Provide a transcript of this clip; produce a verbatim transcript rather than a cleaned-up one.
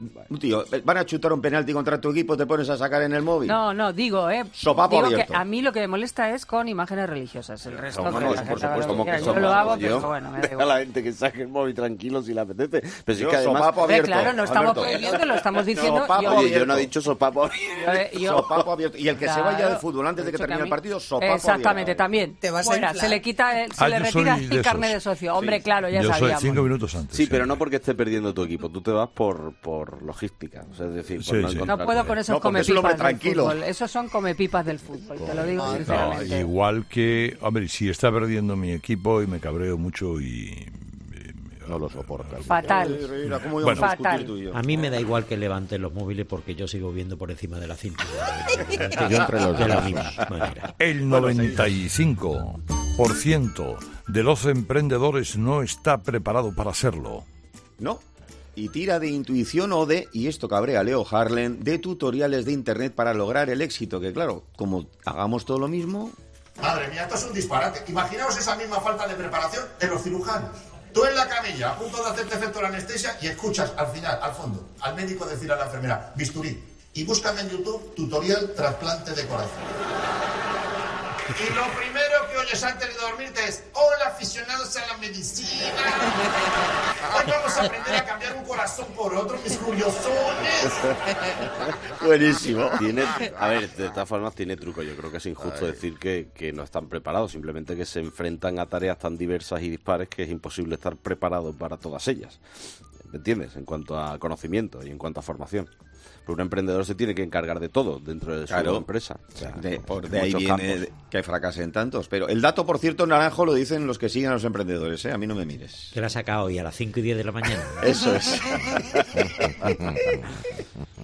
Un tío, van a chutar un penalti contra tu equipo, te pones a sacar en el móvil. No, no, digo, eh. Sopapo digo abierto. que a mí lo que me molesta es con imágenes religiosas. El resto, No, que no, la por gente haga supuesto, lo como que que quiera. Yo sopapo, lo hago, yo- pero bueno, me da Deja a igual. la gente que saque el móvil tranquilo si le apetece. Pero si es que Yo, además... sopapo Hombre, abierto. claro, no estamos Alberto. prohibiendo, lo estamos diciendo. Sopapo yo, Oye, abierto. yo no he dicho sopapo. yo- yo- Sopapo abierto. Y el que se Claro. vaya de fútbol antes de que Dicho termine a el mí- partido, sopapo Exactamente, abierto. también. Te vas a Fuera, inflar. se le quita, el- se Ah, le yo retira soy de el esos. carnet de socio. Hombre, claro, ya Yo soy sabíamos. cinco minutos antes. Sí, pero no porque esté perdiendo tu equipo. Tú te vas por, por logística. O sea, es decir, por Sí, no sí. encontrar... No puedo con esos No, porque es un comepipas hombre del tranquilo. fútbol. Esos son comepipas del fútbol, te lo digo No, sinceramente. igual que, hombre, si está perdiendo mi equipo y me cabreo mucho y... No lo soportas. Fatal. Mira, ¿cómo íbamos Bueno. a discutir Fatal. tú y yo? A mí me da igual que levanten los móviles porque yo sigo viendo por encima de la cintura. Yo entre los de la misma manera. El noventa y cinco por ciento de los emprendedores no está preparado para hacerlo. No. Y tira de intuición o de, y esto cabrea a Leo Harlem, de tutoriales de internet para lograr el éxito. Que claro, como hagamos todo lo mismo... Madre mía, esto es un disparate. Imaginaos esa misma falta de preparación de los cirujanos. Tú en la camilla, a punto de hacerte efecto la anestesia y escuchas al final, al fondo, al médico decir a la enfermera, bisturí. Y búscame en YouTube tutorial trasplante de corazón. Y lo primero que oyes antes de dormirte es, hola aficionados a la medicina. Hoy vamos a aprender a cambiar un corazón por otro, mis curiosones. Buenísimo. Tiene, a ver, de todas formas tiene truco. Yo creo que es injusto decir que, que no están preparados, simplemente que se enfrentan a tareas tan diversas y dispares que es imposible estar preparado para todas ellas. ¿Me entiendes? En cuanto a conocimiento y en cuanto a formación. Pero un emprendedor se tiene que encargar de todo dentro de su Claro. empresa. O sea, De, en por, de ahí muchos viene campos. que fracasen tantos. Pero el dato, por cierto, naranjo lo dicen los que siguen a los emprendedores, ¿eh? A mí no me mires. Que la ha sacado hoy a las cinco y diez de la mañana. Eso es.